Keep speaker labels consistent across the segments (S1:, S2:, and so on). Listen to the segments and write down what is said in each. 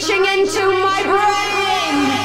S1: reaching into my brain.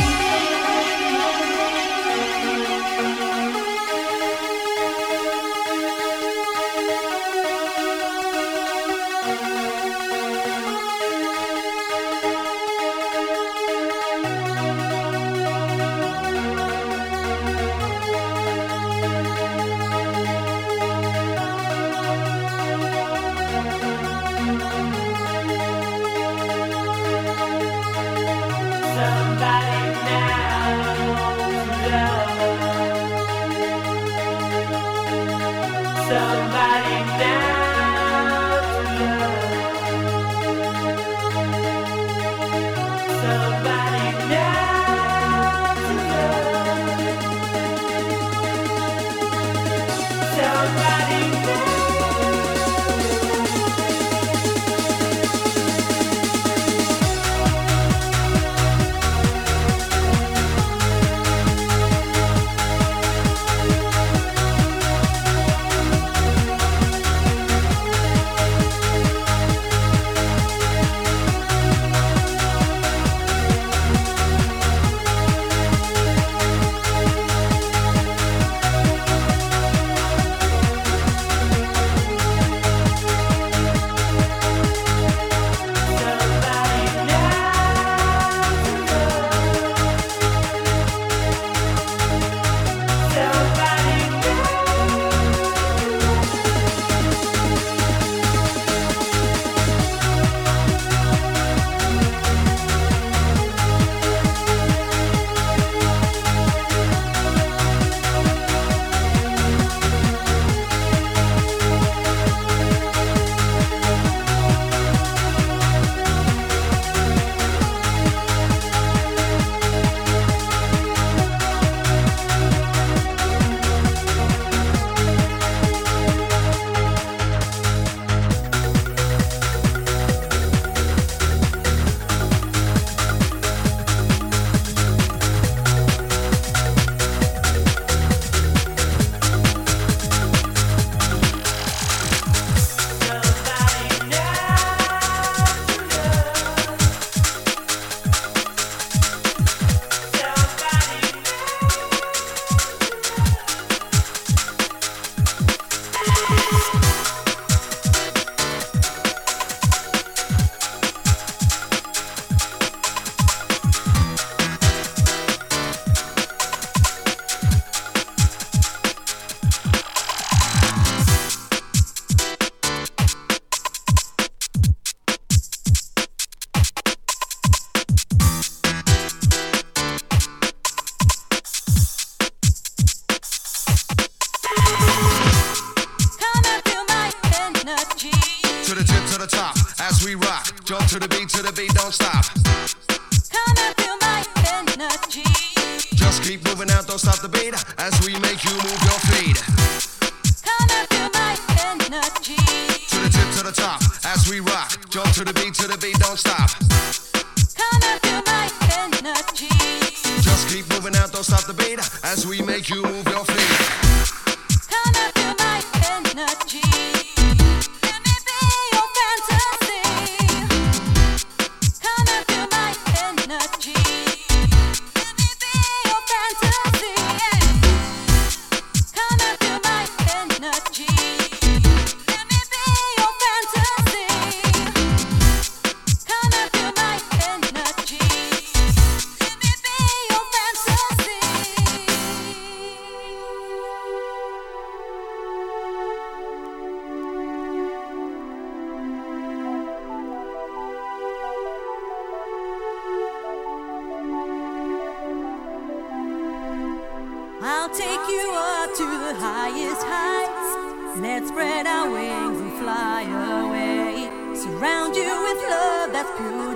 S2: I'll take you up to the highest heights. Let's spread our wings and fly away. Surround you with love that's pure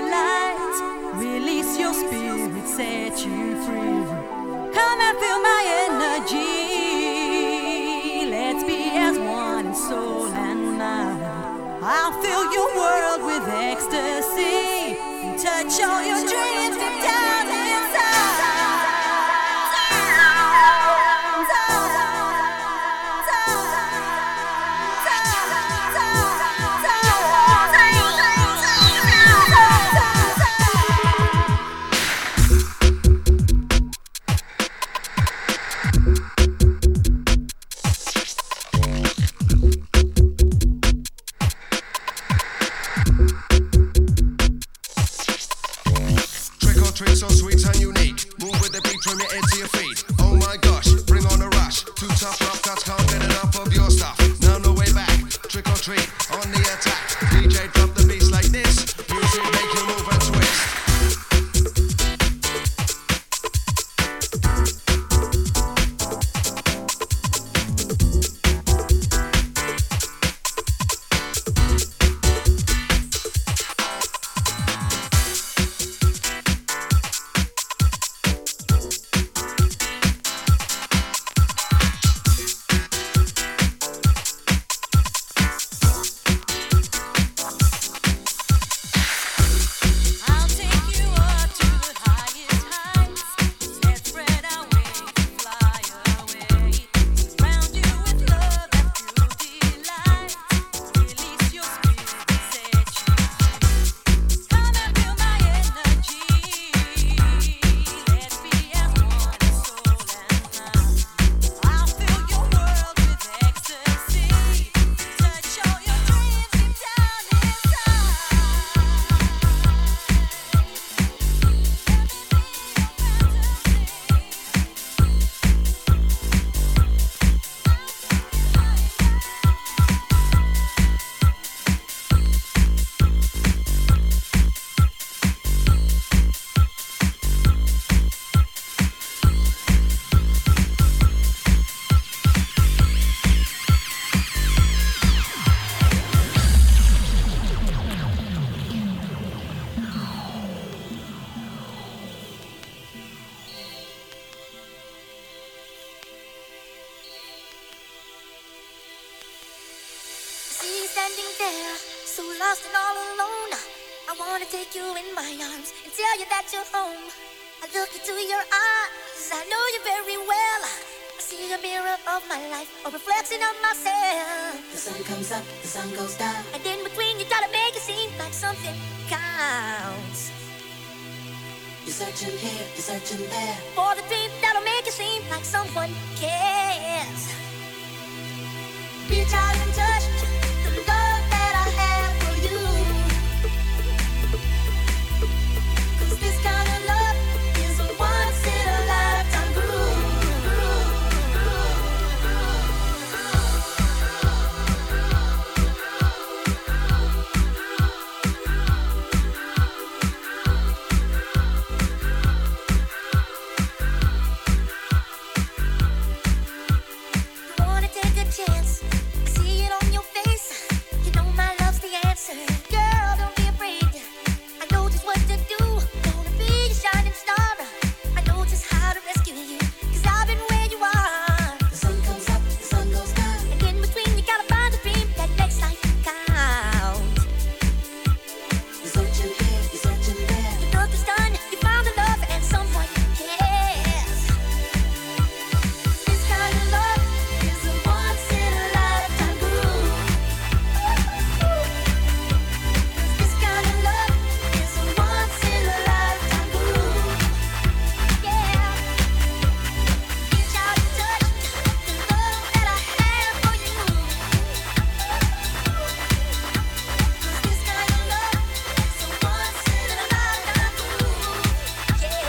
S2: delight. Release your spirit, set you free. Come and feel my energy. Let's be as one in soul and mind. I'll fill your world with ecstasy and touch all your dreams deep down inside.
S3: standing there, so lost and all alone. I wanna take you in my arms and tell you that you're home. I look into your eyes, I know you very well. I see a mirror of my life, a reflection of myself.
S4: The sun comes up, the sun goes down,
S3: and in between you gotta make it seem like something counts.
S4: You're searching here, you're searching there,
S3: for the dream that'll make it seem like someone cares. Reach out and touch the love that I have for you. 'Cause this kind of love is a once in a lifetime groove. You wanna take a chance? I see it on your face. You know my love's the answer. Girl, don't be afraid. I know just what to do. Gonna be your shining star. I know just how to rescue you. 'Cause I've been where you are.
S4: the sun comes up, the sun goes down,
S3: And in between you gotta find the dream that makes life count.
S4: you're searching here, you're searching there,
S3: You look is done, you found the love and someone cares. This kind of love is a once in a lifetime groove. This kind of love is a once in a lifetime groove. Yeah. Reach out and touch the love that I have for you. 'Cause this kind of love is a once in a lifetime groove. Yeah.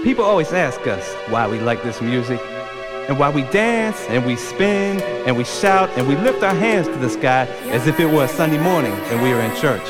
S5: People always ask us why we like this music, and why we dance and we spin and we shout and we lift our hands to the sky as if it were a Sunday morning and we were in church.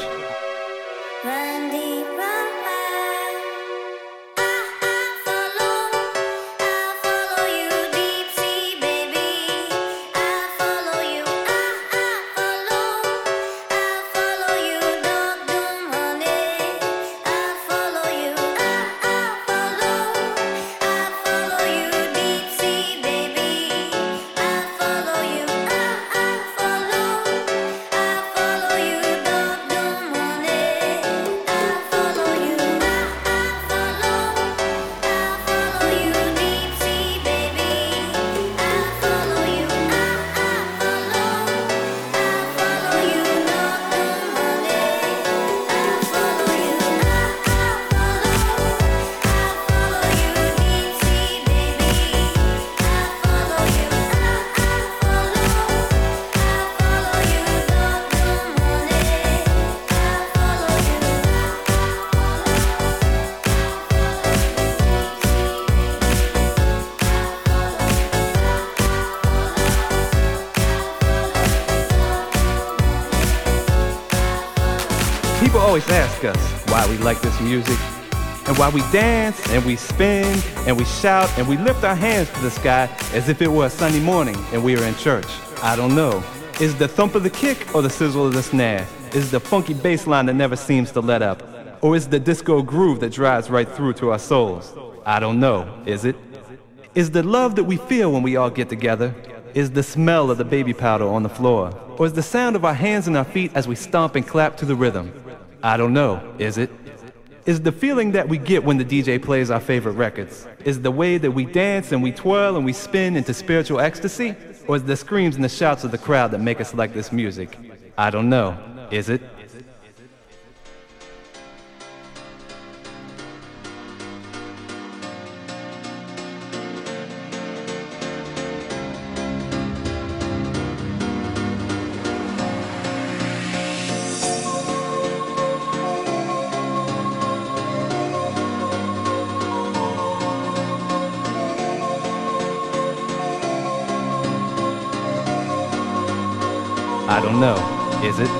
S5: People always ask us why we like this music, and why we dance and we spin and we shout and we lift our hands to the sky as if it were a Sunday morning and we were in church. I don't know. Is the thump of the kick or the sizzle of the snare? Is the funky bass line that never seems to let up? Or is the disco groove that drives right through to our souls? I don't know. Is it? Is the love that we feel when we all get together? Is the smell of the baby powder on the floor? Or is the sound of our hands and our feet as we stomp and clap to the rhythm? I don't know. Is it? Is the feeling that we get when the DJ plays our favorite records? Is the way that we dance and we twirl and we spin into spiritual ecstasy? Or is the screams and the shouts of the crowd that make us like this music? I don't know. Is it? I don't know. Is it?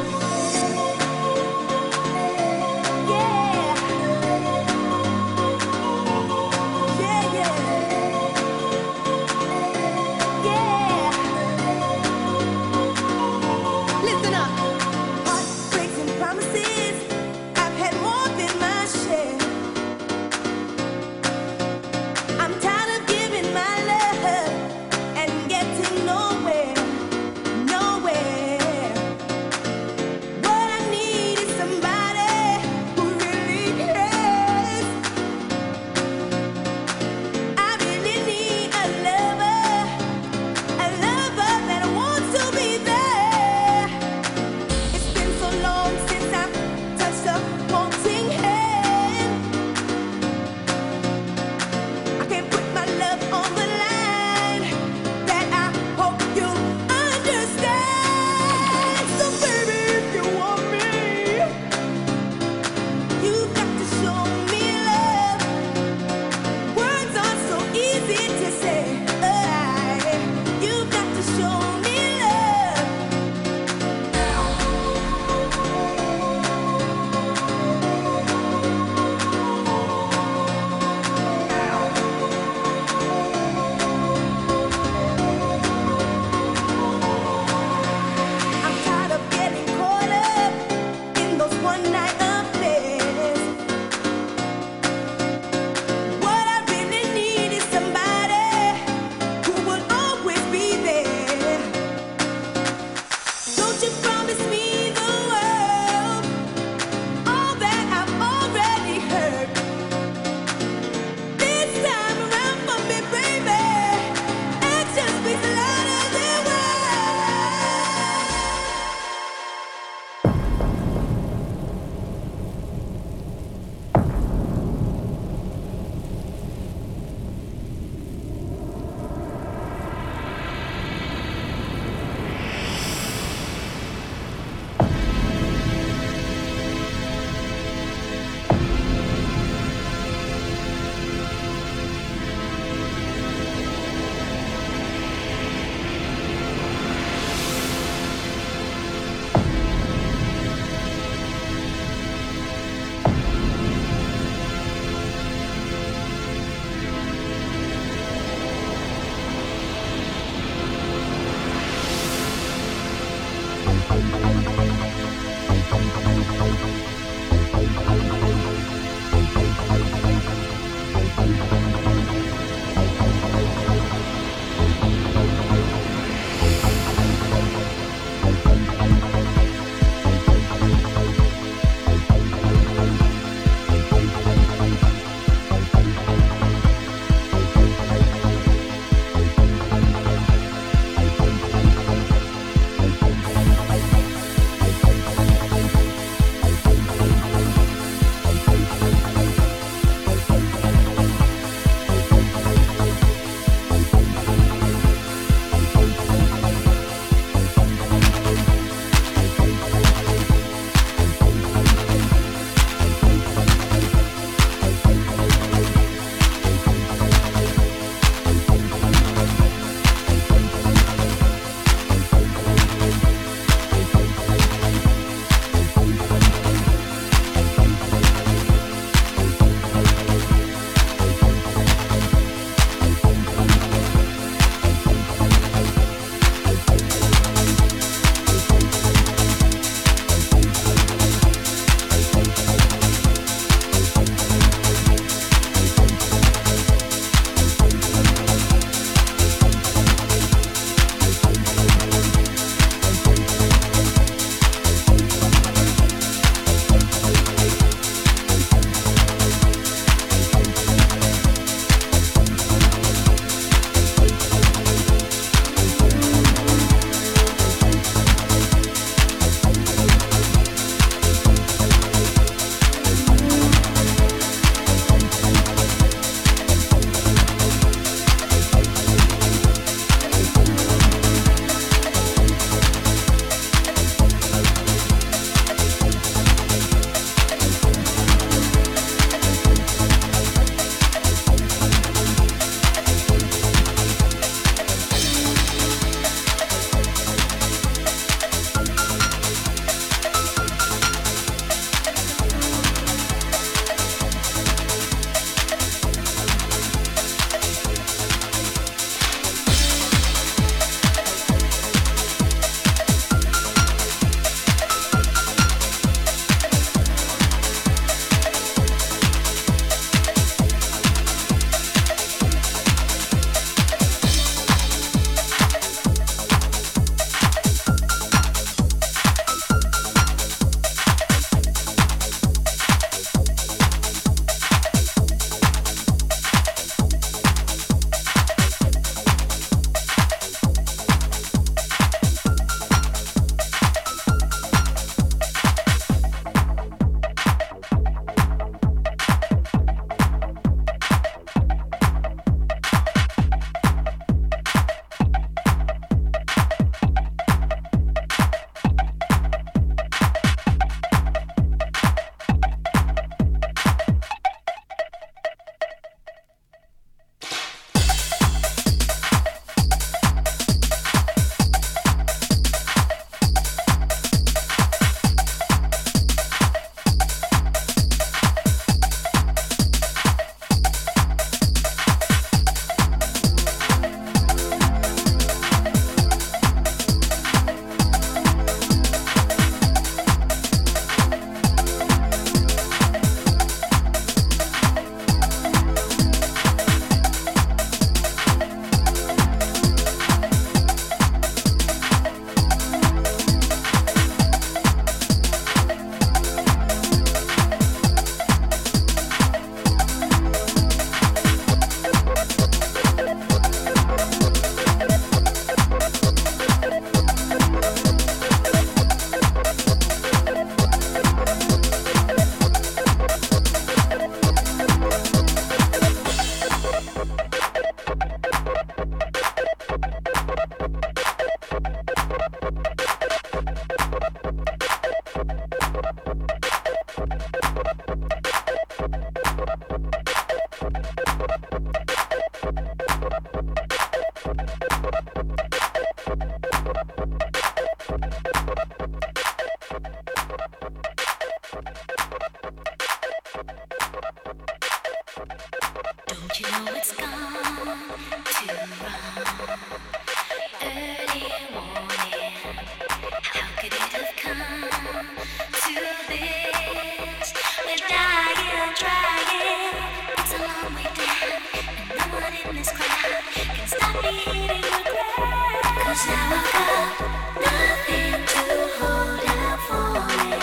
S3: you know it's gone too wrong? Early warning, how could it have come to this? We're dying, trying, it's a long way down, and no one in this crowd can stop me hitting the ground. 'Cause now I've got nothing to hold out for me.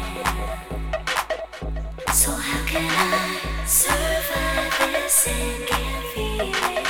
S3: So how can I survive this sinking feeling?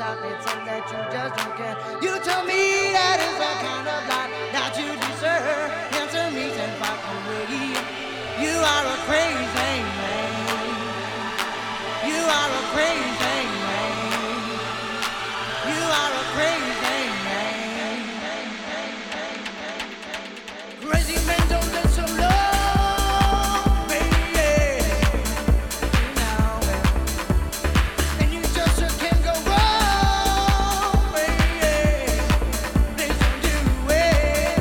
S6: lot. It's something that you just don't care. You tell me that is the kind of life that you deserve. Answer me and fuck away. You are a crazy man. You are a crazy man. You are a crazy man. Crazy men don't live so long, baby. You know it. And you just can't go wrong, baby. Please don't do it.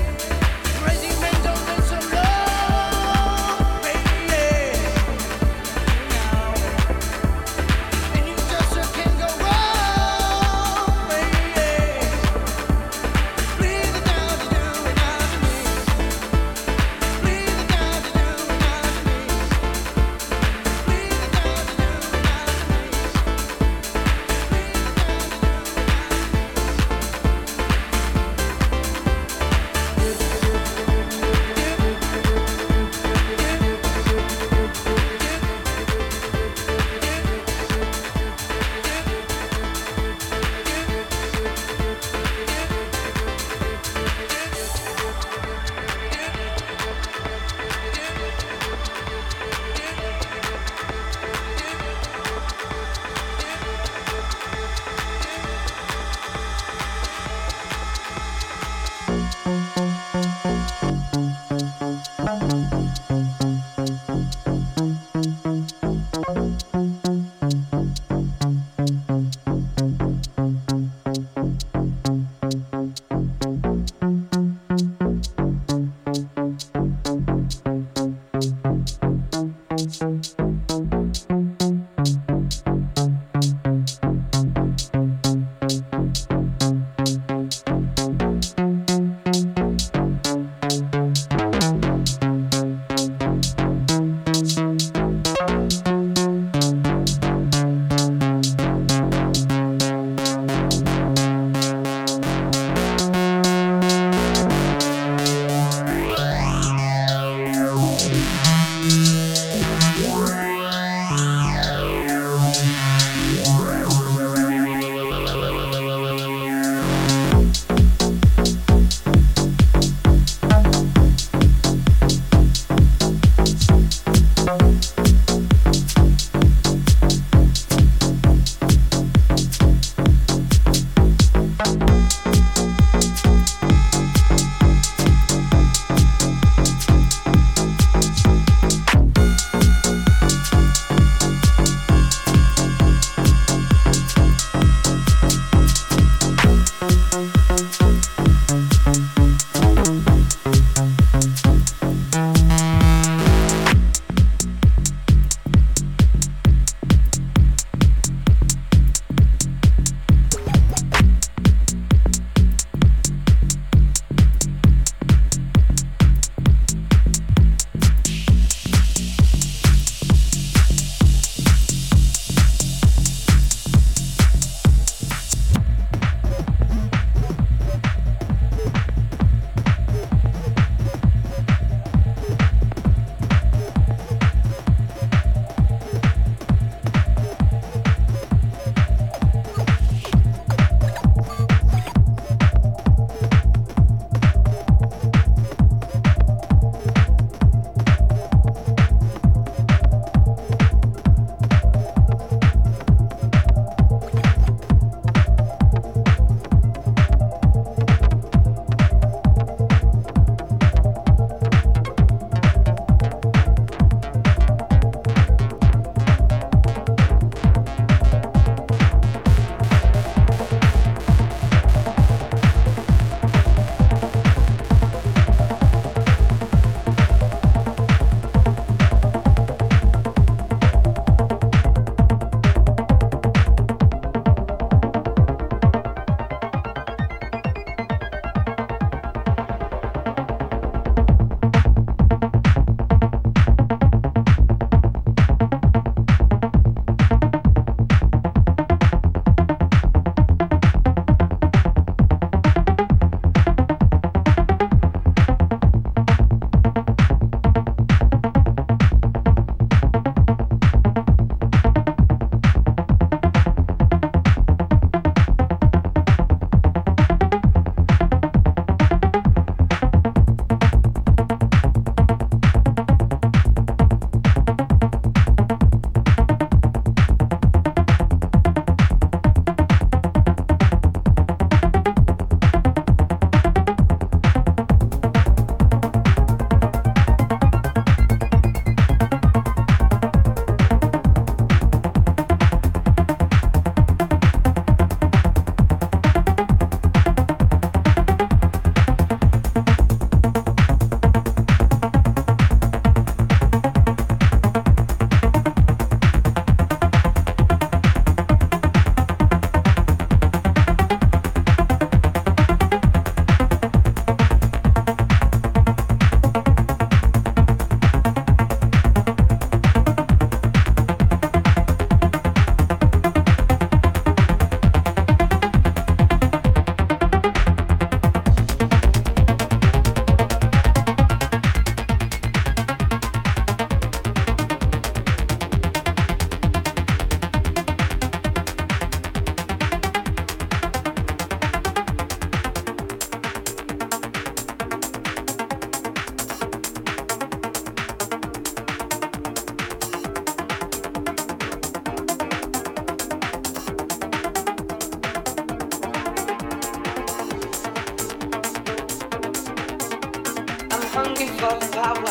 S7: hungry for the power.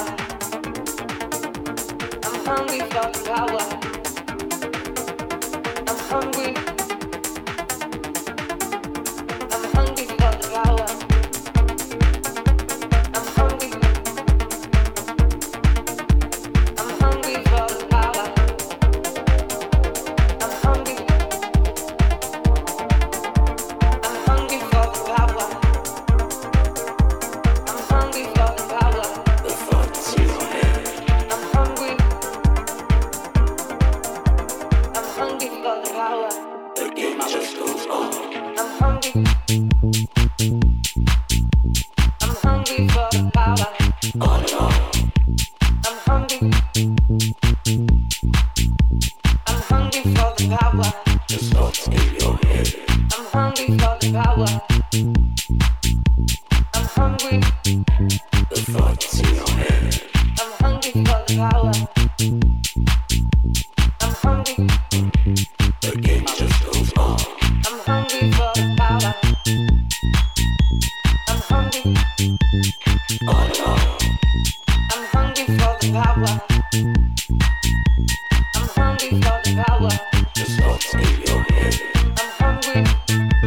S7: I'm hungry for the power. I'm hungry. I'm hungry for the power. I'm hungry. I'm hungry for the power. I'm hungry. I'm hungry for the power. I'm hungry for the power. The thoughts in your head. I'm hungry. I'm hungry for the power. The game just goes on. I'm hungry. I'm hungry for the power. On and on. I'm hungry. I'm hungry for the power. The thoughts in your head. I'm hungry for the power. I'm hungry. The thoughts in your head. I'm hungry for the power. I'm hungry. The game just goes on. I'm hungry for the power. I'm hungry. On and on. I'm hungry for the power. I'm hungry for the power. The thoughts in your head. I'm hungry.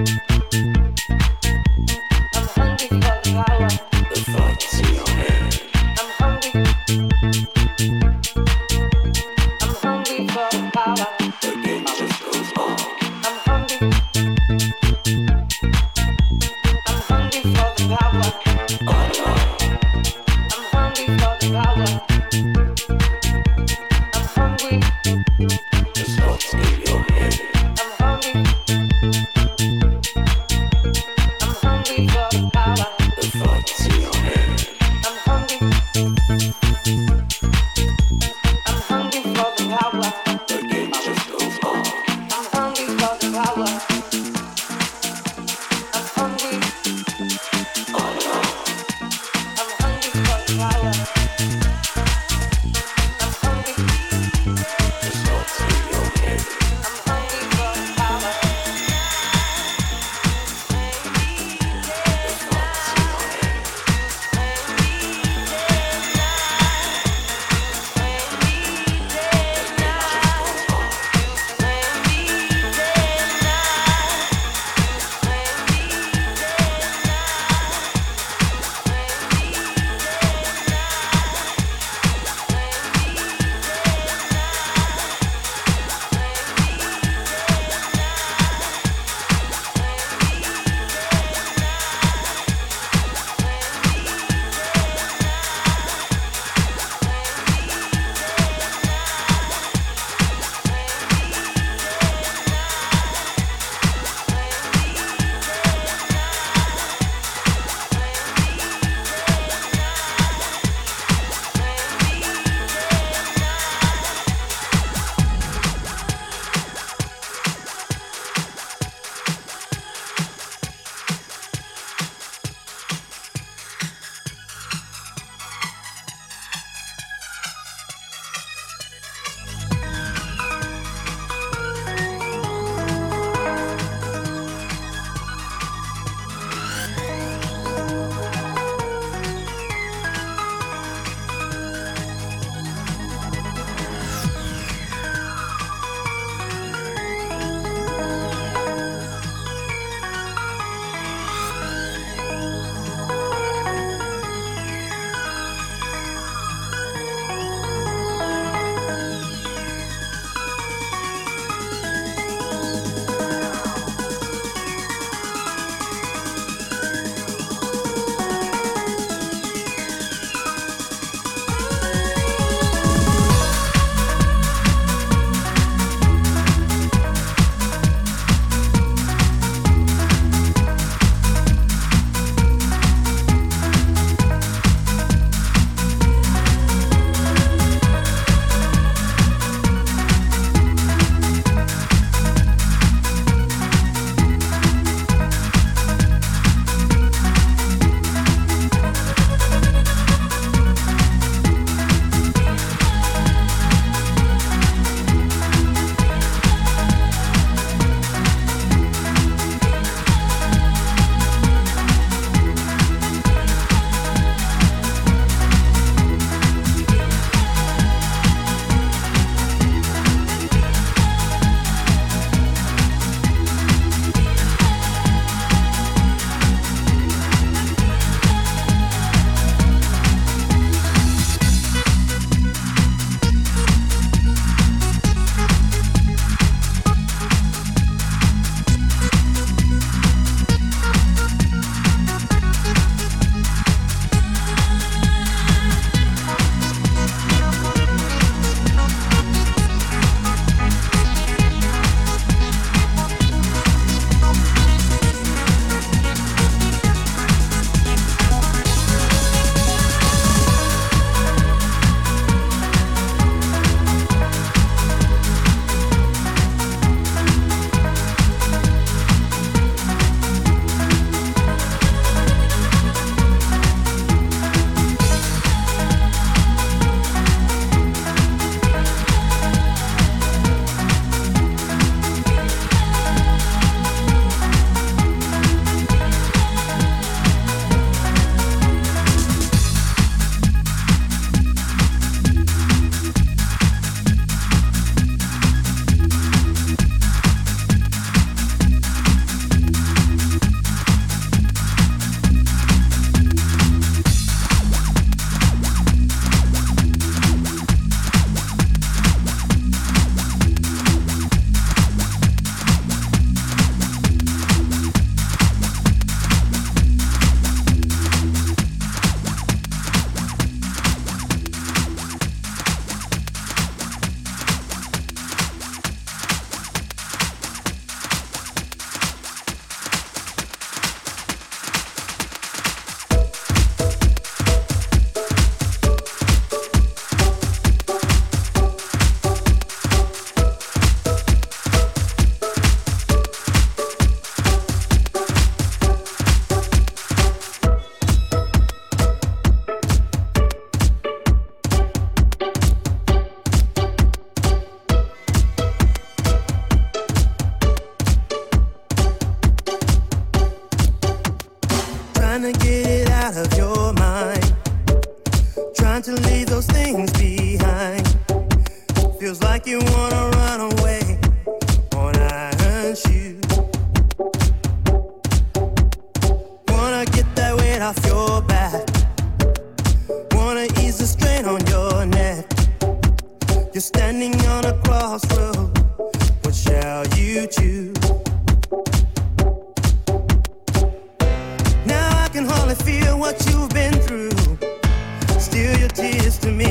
S7: I'm hungry for the power. The thoughts in your head.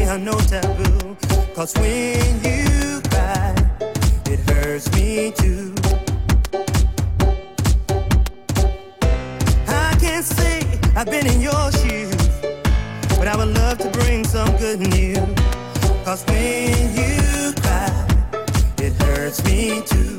S8: are no taboo. 'Cause when you cry, it hurts me too. I can't say I've been in your shoes, but I would love to bring some good news. 'Cause when you cry, it hurts me too.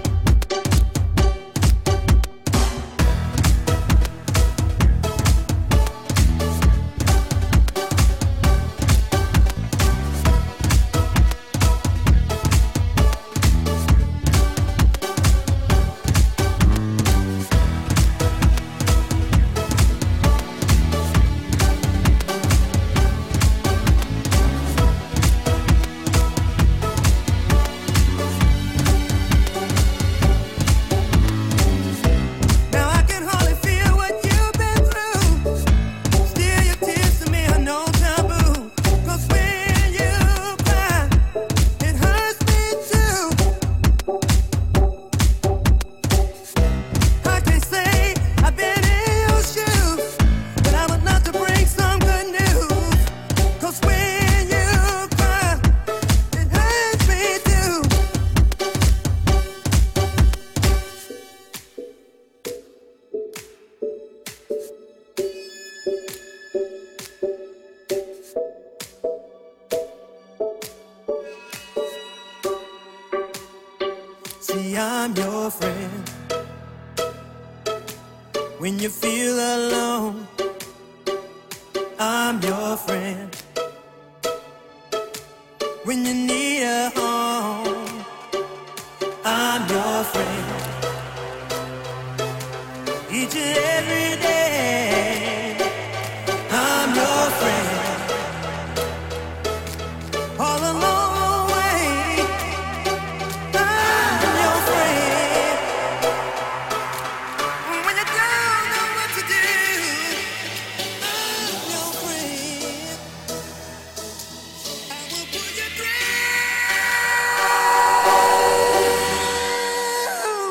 S8: See, I'm your friend. When you feel alone, I'm your friend. When you need a home, I'm your friend. Each and every day, I'm your friend. All along the way, I'm your friend. When you don't know what to do, I'm your friend. I will pull you through.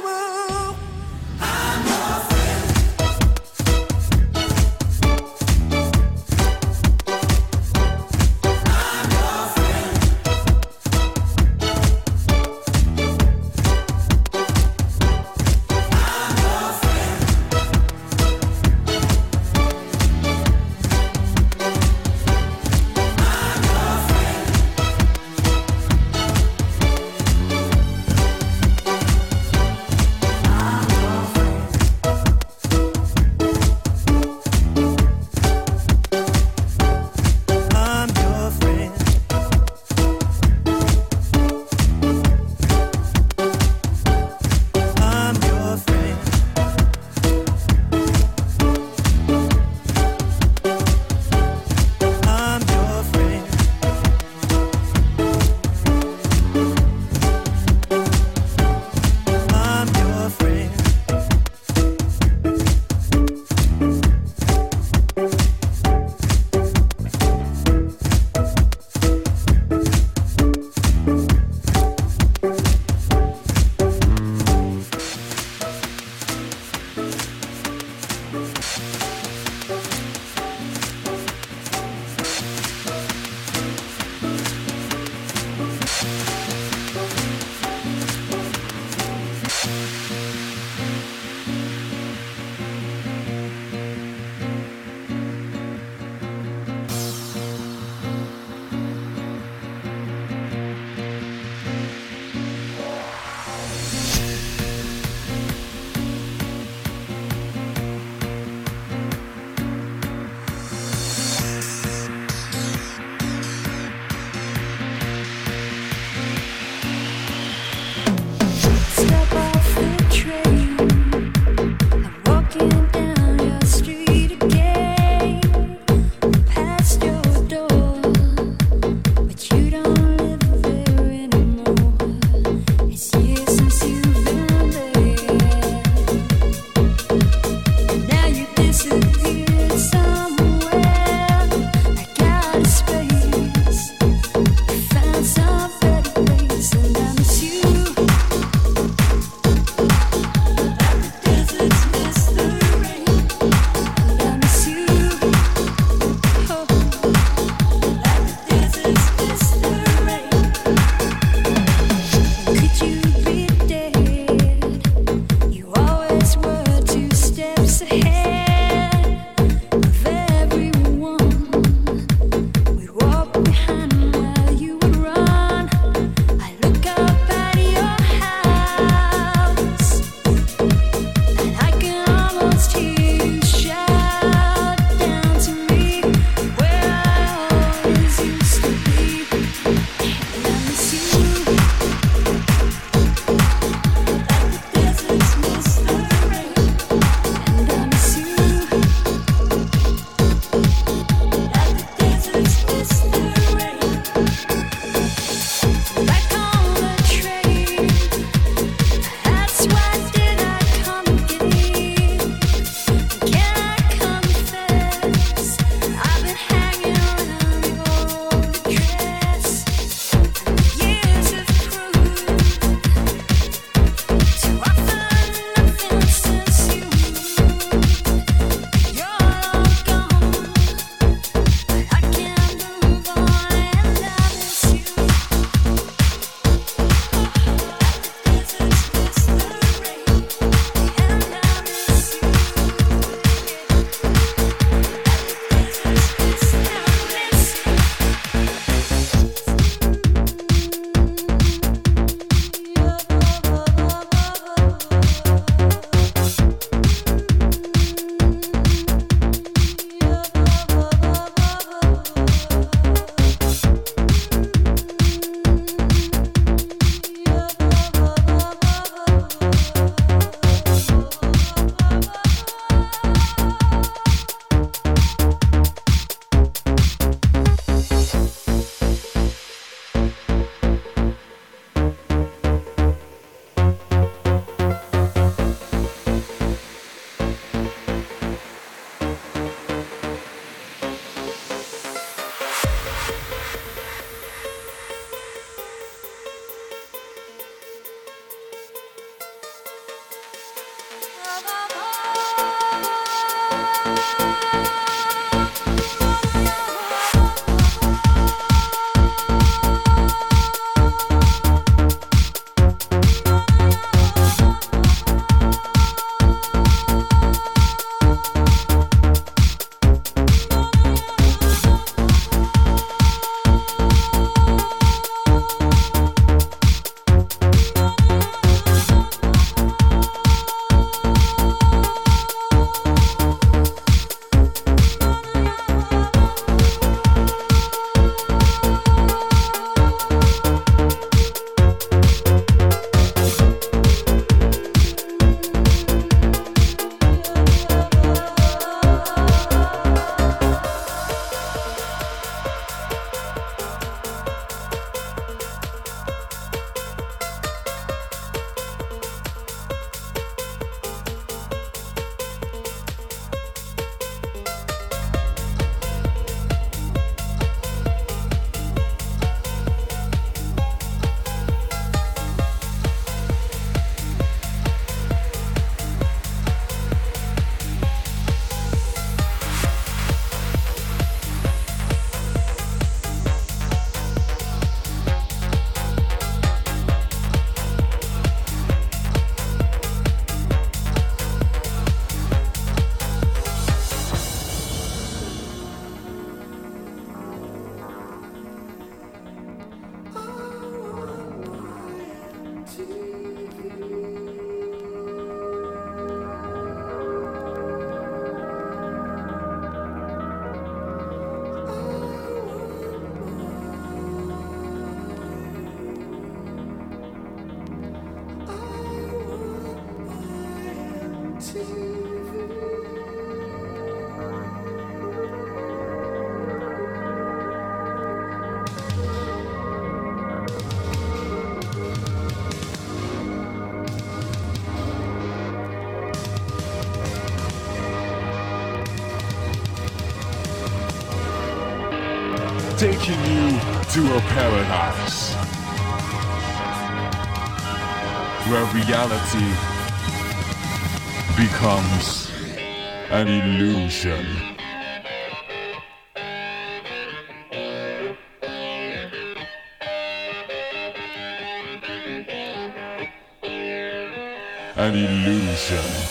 S9: taking you to a paradise where reality becomes an illusion. An illusion.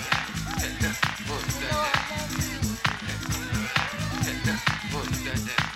S10: That